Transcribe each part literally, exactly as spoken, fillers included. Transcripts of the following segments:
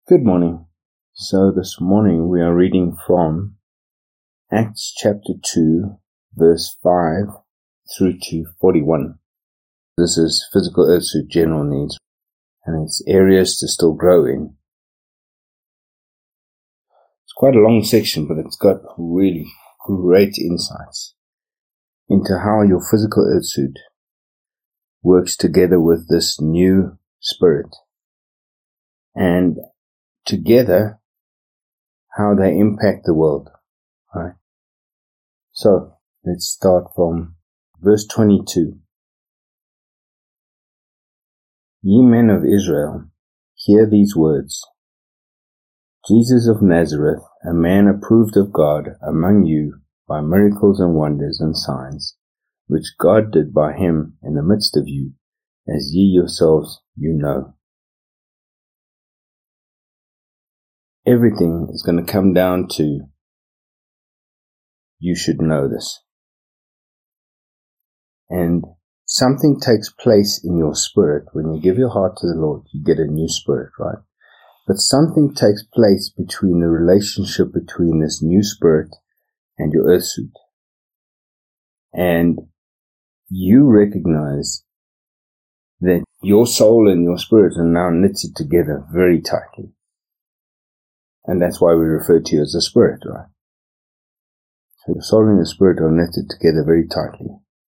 Good morning. So this morning we are reading from Acts chapter two, verse five through to forty-one. This is physical earthsuit general needs, and it's areas to still grow in. It's quite a long section, but it's got really great insights into how your physical earthsuit works together with this new spirit, and together how they impact the world. Right? So let's start from verse twenty-two. Ye men of Israel, hear these words. Jesus of Nazareth, a man approved of God among you by miracles and wonders and signs, which God did by him in the midst of you, as ye yourselves you know. Everything is going to come down to you should know this. And something takes place in your spirit. When you give your heart to the Lord, you get a new spirit, right? But something takes place between the relationship between this new spirit and your earthsuit. And you recognize that your soul and your spirit are now knitted together very tightly. And that's why we refer to you as a spirit, right? So your soul and your spirit are knitted together very tightly.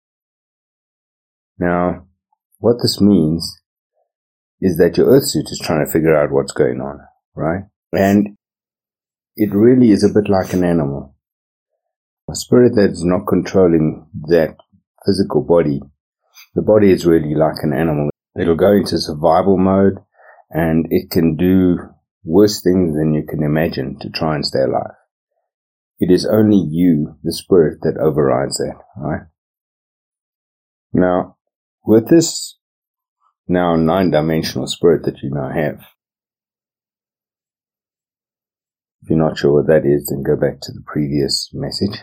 Now, what this means is that your earthsuit is trying to figure out what's going on, right? And it really is a bit like an animal. A spirit that is not controlling that physical body, the body is really like an animal. It'll go into survival mode, and it can do worse things than you can imagine to try and stay alive. It is only you, the spirit, that overrides that, right? Now, with this now nine-dimensional spirit that you now have, if you're not sure what that is, then go back to the previous message.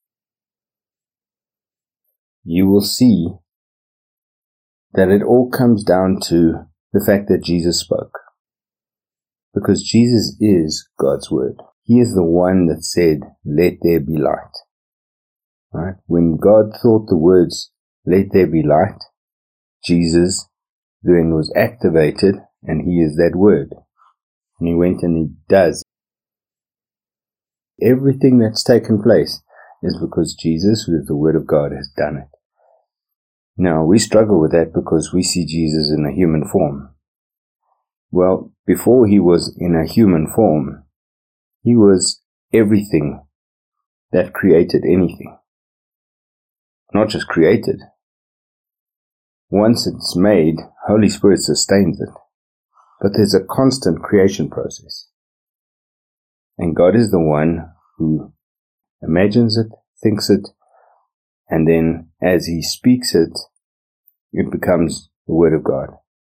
You will see that it all comes down to the fact that Jesus spoke. Because Jesus is God's word. He is the one that said, let there be light. Right? When God thought the words, let there be light, Jesus then was activated, and he is that word. And he went and he does. Everything that's taken place is because Jesus, who is the word of God, has done it. Now, we struggle with that because we see Jesus in a human form. Well, before he was in a human form, he was everything that created anything. Not just created. Once it's made, Holy Spirit sustains it. But there's a constant creation process. And God is the one who imagines it, thinks it, and then as he speaks it, it becomes the Word of God.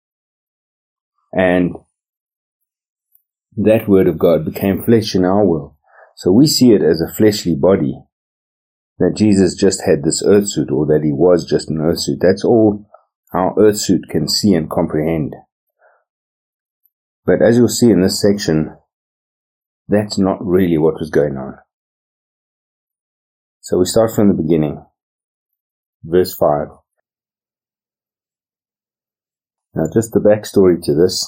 And that word of God became flesh in our world. So we see it as a fleshly body. That Jesus just had this earthsuit, or that he was just an earthsuit. That's all our earthsuit can see and comprehend. But as you'll see in this section, that's not really what was going on. So we start from the beginning. Verse five. Now, just the backstory to this.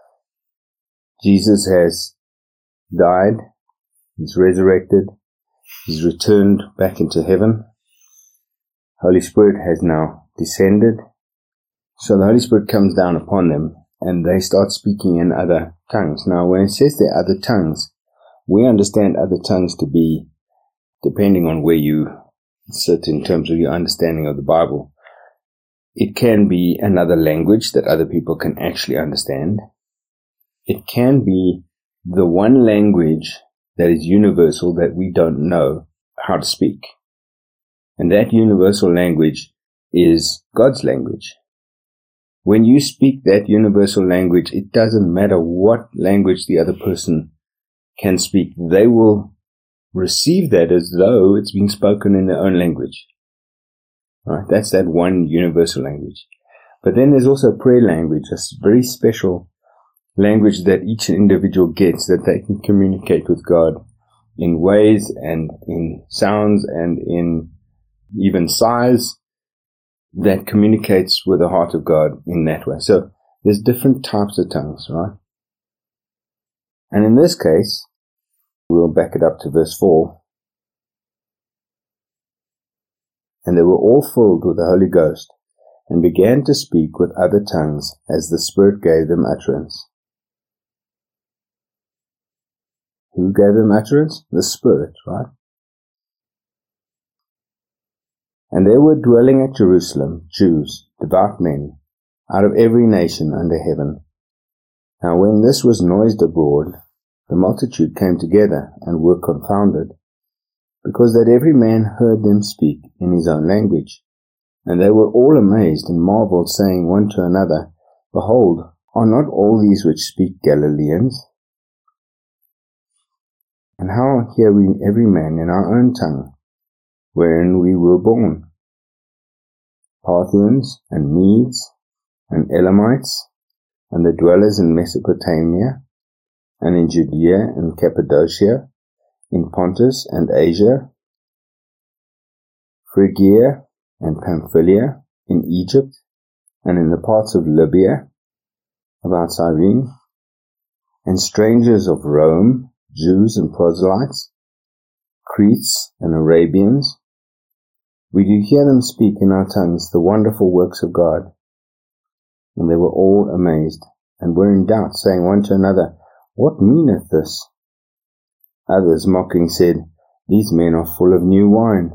Jesus has died, he's resurrected, he's returned back into heaven. Holy Spirit has now descended. So the Holy Spirit comes down upon them, and they start speaking in other tongues. Now, when it says there are other tongues, we understand other tongues to be, depending on where you sit in terms of your understanding of the Bible, it can be another language that other people can actually understand. It can be the one language that is universal that we don't know how to speak. And that universal language is God's language. When you speak that universal language, it doesn't matter what language the other person can speak. They will receive that as though it's being spoken in their own language. Right? That's that one universal language. But then there's also prayer language, a very special language that each individual gets, that they can communicate with God in ways and in sounds and in even size that communicates with the heart of God in that way. So there's different types of tongues, right? And in this case, we'll back it up to verse four. And they were all filled with the Holy Ghost, and began to speak with other tongues as the Spirit gave them utterance. Who gave them utterance? The Spirit, right? And there were dwelling at Jerusalem Jews, devout men, out of every nation under heaven. Now when this was noised abroad, the multitude came together and were confounded, because that every man heard them speak in his own language. And they were all amazed and marveled, saying one to another, Behold, are not all these which speak Galileans? And how hear we every man in our own tongue, wherein we were born? Parthians, and Medes, and Elamites, and the dwellers in Mesopotamia, and in Judea and Cappadocia, in Pontus and Asia, Phrygia and Pamphylia, in Egypt, and in the parts of Libya, about Cyrene, and strangers of Rome, Jews and proselytes, Cretes and Arabians, we do hear them speak in our tongues the wonderful works of God. And they were all amazed, and were in doubt, saying one to another, What meaneth this? Others mocking said, These men are full of new wine.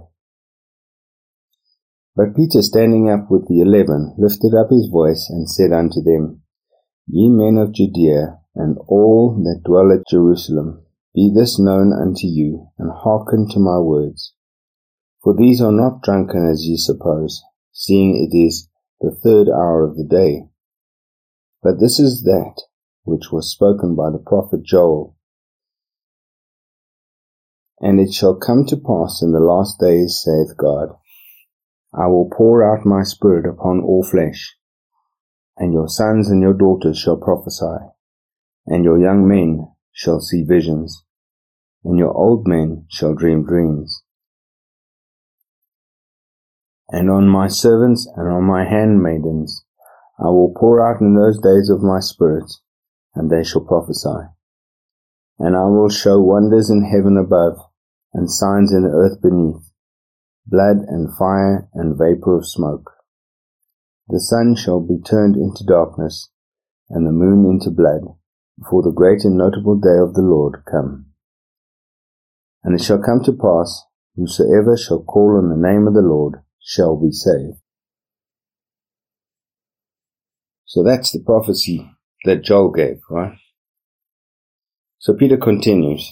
But Peter, standing up with the eleven, lifted up his voice, and said unto them, Ye men of Judea, and all that dwell at Jerusalem, be this known unto you, and hearken to my words. For these are not drunken as ye suppose, seeing it is the third hour of the day. But this is that which was spoken by the prophet Joel. And it shall come to pass in the last days, saith God, I will pour out my Spirit upon all flesh, and your sons and your daughters shall prophesy, and your young men shall see visions, and your old men shall dream dreams. And on my servants and on my handmaidens I will pour out in those days of my Spirit, and they shall prophesy. And I will show wonders in heaven above, and signs in the earth beneath, blood and fire and vapor of smoke. The sun shall be turned into darkness, and the moon into blood, before the great and notable day of the Lord come. And it shall come to pass, whosoever shall call on the name of the Lord shall be saved. So that's the prophecy that Joel gave, right? So Peter continues.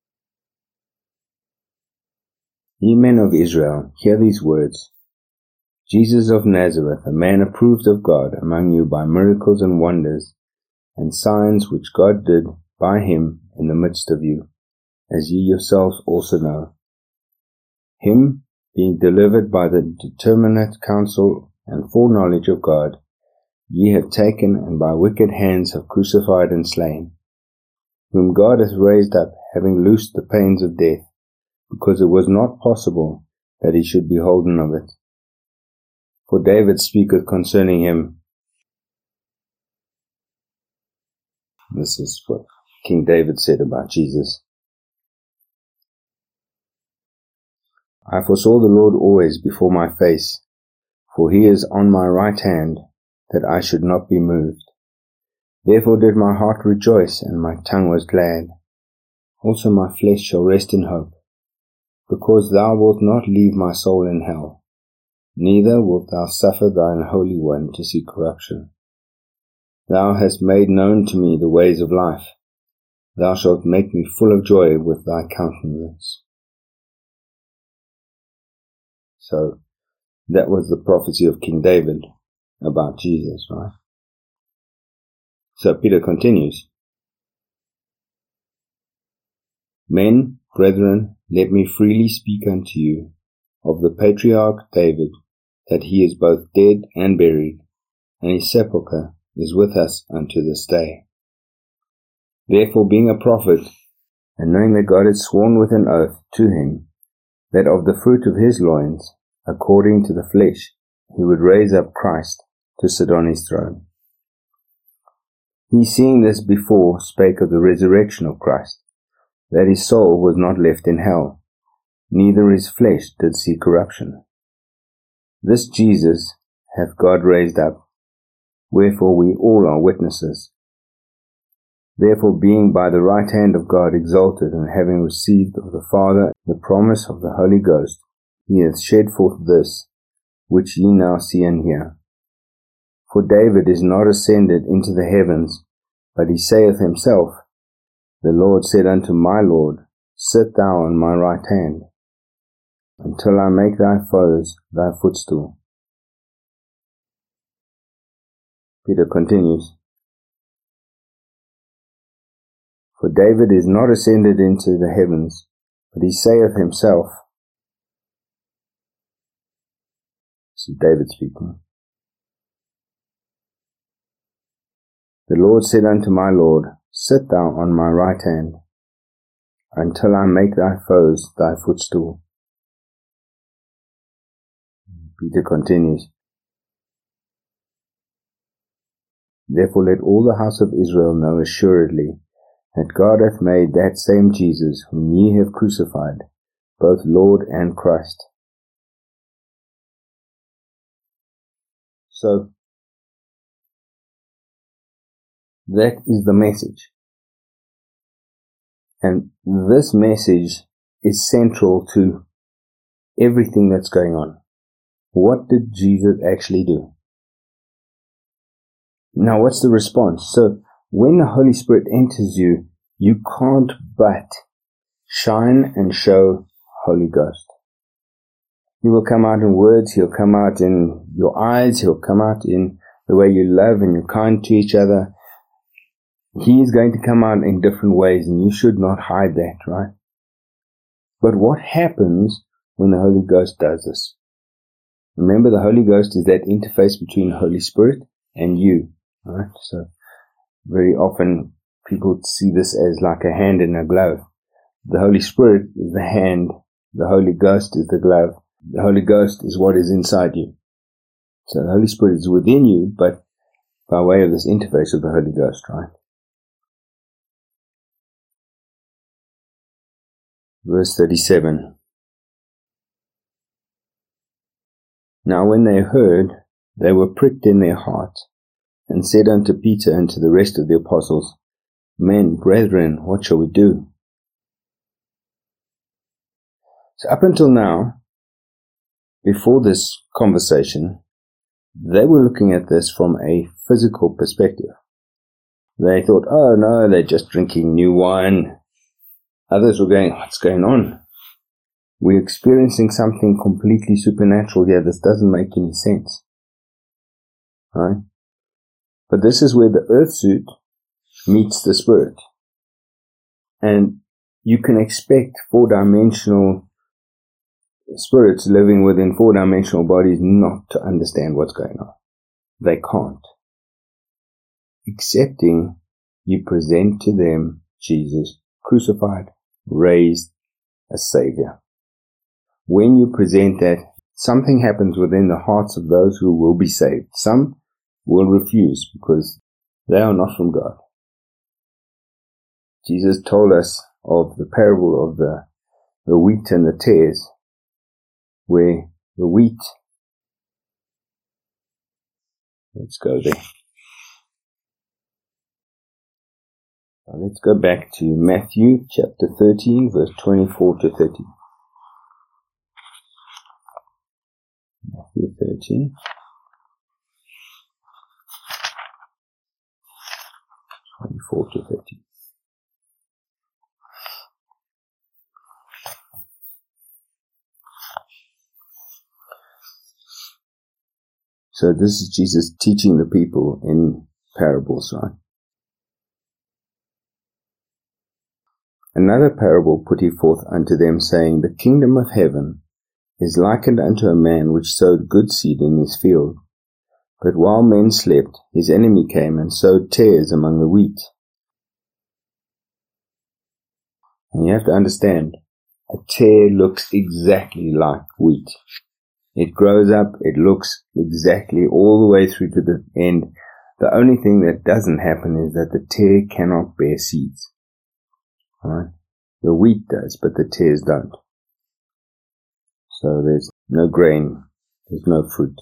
Ye men of Israel, hear these words. Jesus of Nazareth, a man approved of God among you by miracles and wonders, and signs which God did by him in the midst of you, as ye yourselves also know. Him, being delivered by the determinate counsel and foreknowledge of God, ye have taken, and by wicked hands have crucified and slain, whom God hath raised up, having loosed the pains of death, because it was not possible that he should be holden of it. For David speaketh concerning him. This is what King David said about Jesus. I foresaw the Lord always before my face, for he is on my right hand, that I should not be moved. Therefore did my heart rejoice, and my tongue was glad. Also my flesh shall rest in hope, because thou wilt not leave my soul in hell, neither wilt thou suffer thine Holy One to see corruption. Thou hast made known to me the ways of life. Thou shalt make me full of joy with thy countenance. So, that was the prophecy of King David about Jesus, right? So Peter continues. Men, brethren, let me freely speak unto you of the patriarch David, that he is both dead and buried, and his sepulchre is with us unto this day. Therefore, being a prophet, and knowing that God had sworn with an oath to him, that of the fruit of his loins, according to the flesh, he would raise up Christ to sit on his throne. He, seeing this before, spake of the resurrection of Christ, that his soul was not left in hell, neither his flesh did see corruption. This Jesus hath God raised up, wherefore we all are witnesses. Therefore, being by the right hand of God exalted, and having received of the Father the promise of the Holy Ghost, he hath shed forth this, which ye now see and hear. For David is not ascended into the heavens, but he saith himself, The Lord said unto my Lord, Sit thou on my right hand, until I make thy foes thy footstool. Peter continues, For David is not ascended into the heavens, but he saith himself, this is David speaking, The Lord said unto my Lord, Sit thou on my right hand, until I make thy foes thy footstool. Peter continues, Therefore let all the house of Israel know assuredly that God hath made that same Jesus, whom ye have crucified, both Lord and Christ. So, that is the message. And this message is central to everything that's going on. What did Jesus actually do? Now, what's the response? So, when the Holy Spirit enters you, you can't but shine and show Holy Ghost. He will come out in words, he'll come out in your eyes, he'll come out in the way you love and you're kind to each other. He is going to come out in different ways, and you should not hide that, right? But what happens when the Holy Ghost does this? Remember, the Holy Ghost is that interface between the Holy Spirit and you, right? So, very often people see this as like a hand in a glove. The Holy Spirit is the hand, the Holy Ghost is the glove. The Holy Ghost is what is inside you. So the Holy Spirit is within you, but by way of this interface of the Holy Ghost, right? Verse thirty-seven. Now when they heard, they were pricked in their heart, and said unto Peter and to the rest of the apostles, Men, brethren, what shall we do? So up until now, before this conversation, they were looking at this from a physical perspective. They thought, oh no, they're just drinking new wine. Others were going, what's going on? We're experiencing something completely supernatural here. This doesn't make any sense. Right? But this is where the earth suit meets the spirit. And you can expect four-dimensional spirits living within four-dimensional bodies not to understand what's going on. They can't. Excepting you present to them Jesus crucified, raised, as Savior. When you present that, something happens within the hearts of those who will be saved. Some will refuse because they are not from God. Jesus told us of the parable of the, the wheat and the tares, where the wheat, let's go there. Now let's go back to Matthew chapter thirteen, verse twenty-four to thirty. Matthew thirteen. twenty-four to thirty. So this is Jesus teaching the people in parables, right? Another parable put he forth unto them, saying, The kingdom of heaven is likened unto a man which sowed good seed in his field. But while men slept, his enemy came and sowed tares among the wheat, And you have to understand, a tare looks exactly like wheat. It grows up, it looks exactly all the way through to the end. The only thing that doesn't happen is that the tare cannot bear seeds. Right? The wheat does, but the tares don't. So there's no grain, there's no fruit.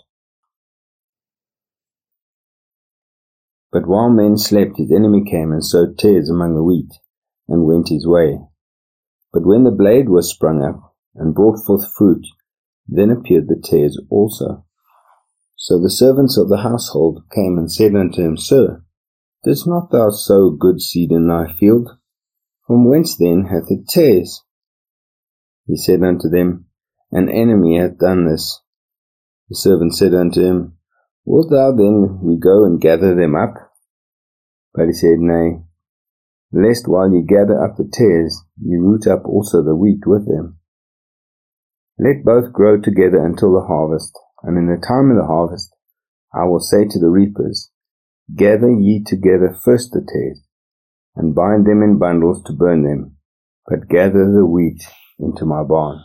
But while men slept, his enemy came and sowed tares among the wheat, and went his way. But when the blade was sprung up, and brought forth fruit, then appeared the tares also. So the servants of the household came and said unto him, Sir, didst not thou sow good seed in thy field? From whence then hath it tares? He said unto them, An enemy hath done this. The servant said unto him, Wilt thou then we go and gather them up? But he said, Nay, lest while ye gather up the tares, ye root up also the wheat with them. Let both grow together until the harvest, and in the time of the harvest I will say to the reapers, Gather ye together first the tares, and bind them in bundles to burn them, but gather the wheat into my barn.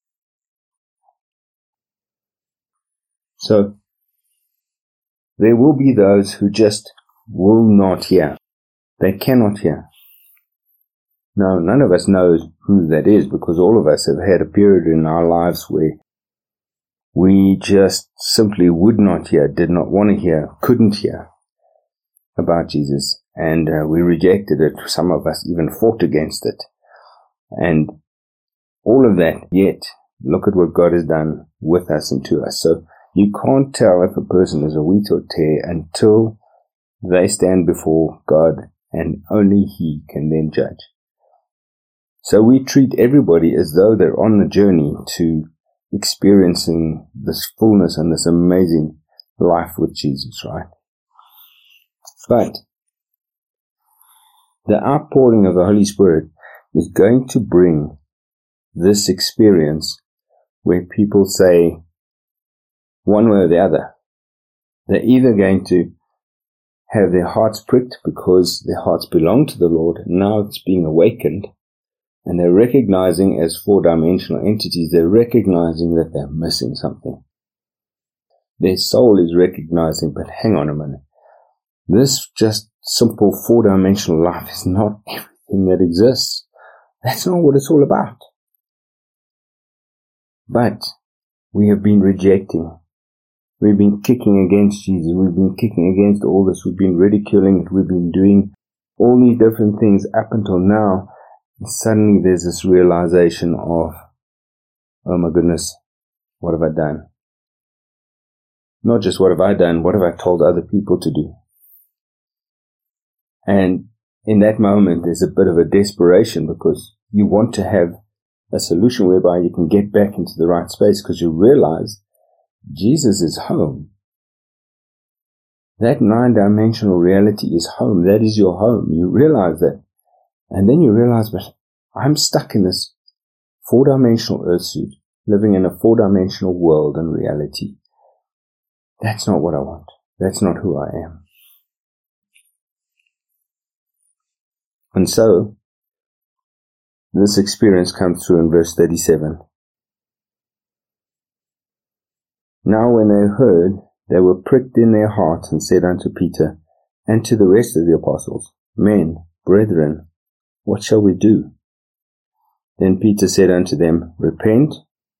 So, there will be those who just will not hear. They cannot hear. No, none of us knows who that is, because all of us have had a period in our lives where we just simply would not hear, did not want to hear, couldn't hear about Jesus, and uh, we rejected it. Some of us even fought against it. And all of that, yet, look at what God has done with us and to us. So you can't tell if a person is a wheat or tare until they stand before God, and only He can then judge. So we treat everybody as though they're on the journey to experiencing this fullness and this amazing life with Jesus, right? But the outpouring of the Holy Spirit is going to bring this experience where people say one way or the other. They're either going to have their hearts pricked because their hearts belong to the Lord, and now it's being awakened, and they're recognizing as four-dimensional entities, they're recognizing that they're missing something. Their soul is recognizing, but hang on a minute. This just simple four-dimensional life is not everything that exists. That's not what it's all about. But we have been rejecting. We've been kicking against Jesus. We've been kicking against all this. We've been ridiculing it. We've been doing all these different things up until now. And suddenly there's this realization of, oh my goodness, what have I done? Not just what have I done, what have I told other people to do? And in that moment, there's a bit of a desperation because you want to have a solution whereby you can get back into the right space because you realize Jesus is home. That nine-dimensional reality is home. That is your home. You realize that. And then you realize, but I'm stuck in this four-dimensional earth suit, living in a four-dimensional world and reality. That's not what I want. That's not who I am. And so, this experience comes through in verse thirty-seven. Now when they heard, they were pricked in their hearts and said unto Peter and to the rest of the apostles, Men, brethren, what shall we do? Then Peter said unto them, Repent.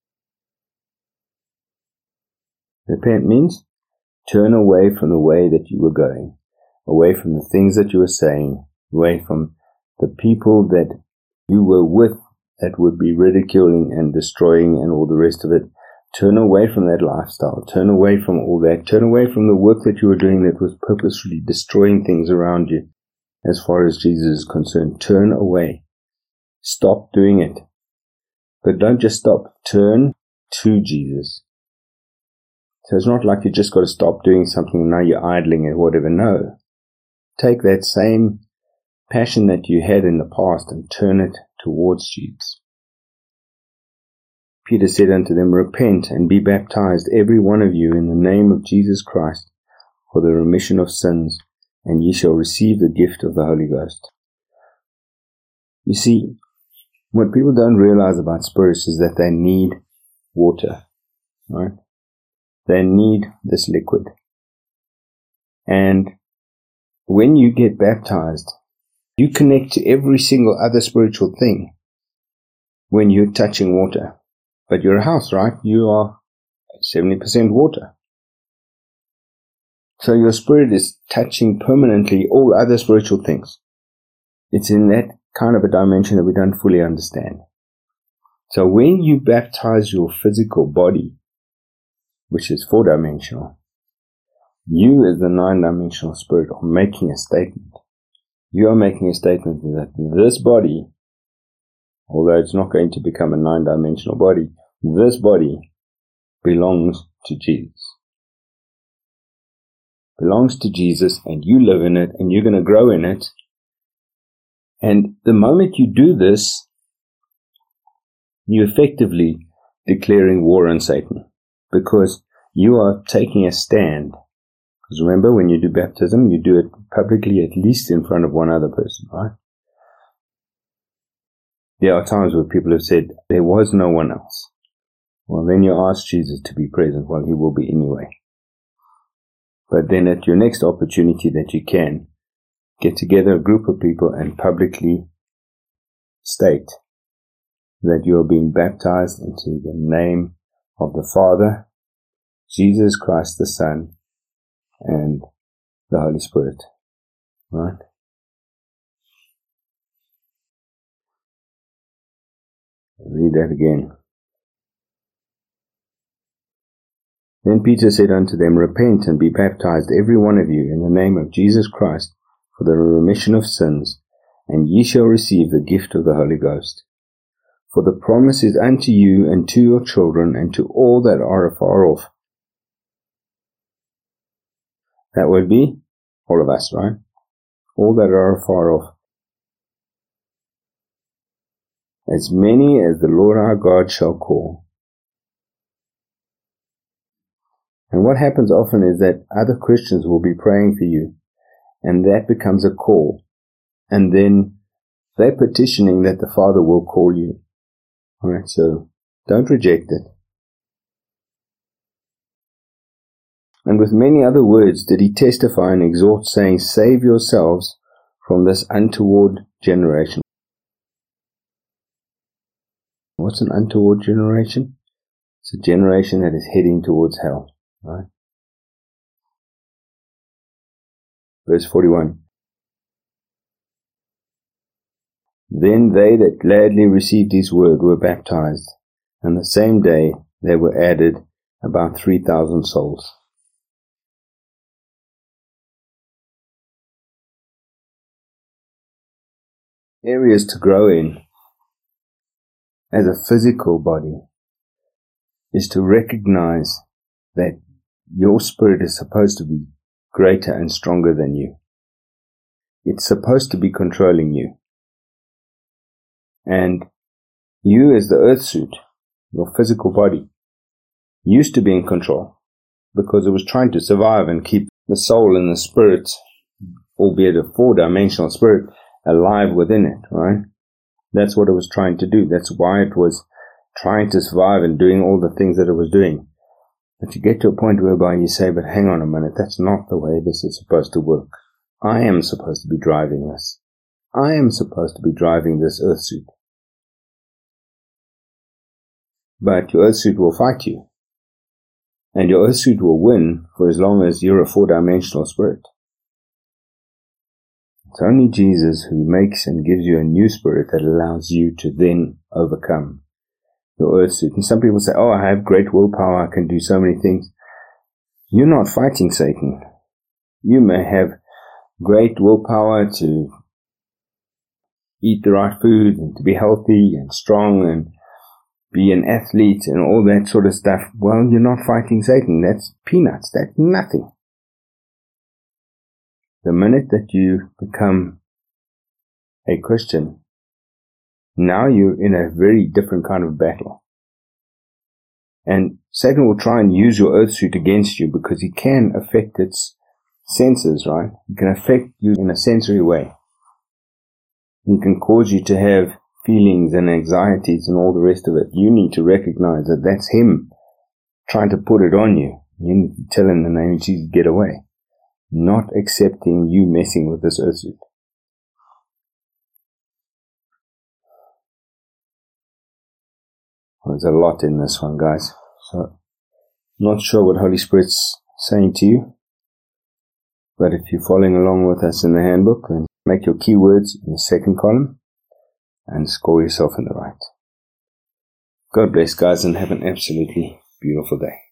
Repent means turn away from the way that you were going, away from the things that you were saying, away from the people that you were with that would be ridiculing and destroying and all the rest of it. Turn away from that lifestyle. Turn away from all that. Turn away from the work that you were doing that was purposefully destroying things around you. As far as Jesus is concerned, turn away. Stop doing it. But don't just stop. Turn to Jesus. So it's not like you just got to stop doing something and now you're idling or whatever. No. Take that same passion that you had in the past and turn it towards Jesus. Peter said unto them, Repent and be baptized, every one of you, in the name of Jesus Christ, for the remission of sins, and ye shall receive the gift of the Holy Ghost. You see, What people don't realize about spirits is that they need water, right? They need this liquid. And when you get baptized, you connect to every single other spiritual thing when you're touching water. But you're a house, right? You are seventy percent water. So your spirit is touching permanently all other spiritual things. It's in that kind of a dimension that we don't fully understand. So when you baptize your physical body, which is four-dimensional, you as the nine-dimensional spirit are making a statement. You are making a statement that this body, although it's not going to become a nine-dimensional body, this body belongs to Jesus. Belongs to Jesus, and you live in it, and you're going to grow in it. And the moment you do this, you're effectively declaring war on Satan, because you are taking a stand. Because remember, when you do baptism, you do it publicly, at least in front of one other person, right? There are times where people have said, there was no one else. Well, then you ask Jesus to be present. Well, he will be anyway. But then at your next opportunity that you can, get together a group of people and publicly state that you are being baptized into the name of the Father, Jesus Christ the Son, and the Holy Spirit. Right? Read that again. Then Peter said unto them, Repent and be baptized every one of you in the name of Jesus Christ for the remission of sins, and ye shall receive the gift of the Holy Ghost. For the promise is unto you and to your children and to all that are afar off. That would be all of us, right? All that are afar off. As many as the Lord our God shall call. And what happens often is that other Christians will be praying for you, and that becomes a call. And then they're petitioning that the Father will call you. Alright, so don't reject it. And with many other words did he testify and exhort, saying, Save yourselves from this untoward generation. What's an untoward generation? It's a generation that is heading towards hell. Right? Verse forty-one. Then they that gladly received his word were baptized, and the same day there were added about three thousand souls. Areas to grow in as a physical body is to recognize that your spirit is supposed to be greater and stronger than you. It's supposed to be controlling you. And you as the earth suit, your physical body, used to be in control because it was trying to survive and keep the soul and the spirit, albeit a four-dimensional spirit, alive within it, right? That's what it was trying to do. That's why it was trying to survive and doing all the things that it was doing. But you get to a point whereby you say, but hang on a minute, that's not the way this is supposed to work. I am supposed to be driving this. I am supposed to be driving this earth suit. But your earth suit will fight you. And your earth suit will win for as long as you're a four-dimensional spirit. It's only Jesus who makes and gives you a new spirit that allows you to then overcome your earth suit. And some people say, oh, I have great willpower, I can do so many things. You're not fighting Satan. You may have great willpower to eat the right food and to be healthy and strong and be an athlete and all that sort of stuff. Well, you're not fighting Satan. That's peanuts. That's nothing. The minute that you become a Christian, now you're in a very different kind of battle. And Satan will try and use your earth suit against you because he can affect its senses, right? He can affect you in a sensory way. He can cause you to have feelings and anxieties and all the rest of it, you need to recognize that that's him trying to put it on you. You need to tell him in the name of Jesus, get away. Not accepting you messing with this earth suit. There's a lot in this one, guys. So, not sure what Holy Spirit's saying to you. But if you're following along with us in the handbook, then make your keywords in the second column and score yourself in the right. God bless, guys, and have an absolutely beautiful day.